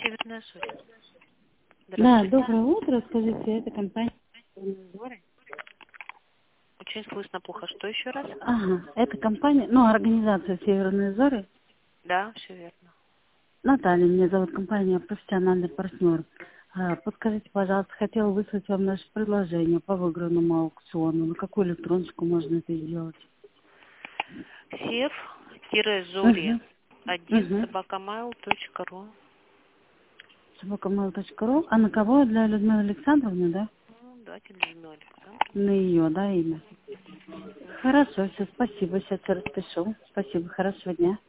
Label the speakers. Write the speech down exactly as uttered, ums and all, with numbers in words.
Speaker 1: Северная Соль.
Speaker 2: Да, доброе утро. Скажите, это компания «Зоры»?
Speaker 1: Очень слышно плохо. Что еще раз?
Speaker 2: Ага, это компания, ну, организация «Северные Зоры».
Speaker 1: Да, все верно.
Speaker 2: Наталья, меня зовут, компания «Профессиональный партнер». А, подскажите, пожалуйста, хотела выслать вам наше предложение по выигранному аукциону. На какую электроночку можно это сделать?
Speaker 1: Сев-зори
Speaker 2: Угу.
Speaker 1: один
Speaker 2: Угу.
Speaker 1: собакамайл точка ру.
Speaker 2: собакамейл точка ру. А на кого? Для Людмилы Александровны, да?
Speaker 1: Ну, давайте Людмила Александровна.
Speaker 2: На ее, да, имя? Хорошо, все, спасибо, сейчас распишу. Спасибо, хорошего дня.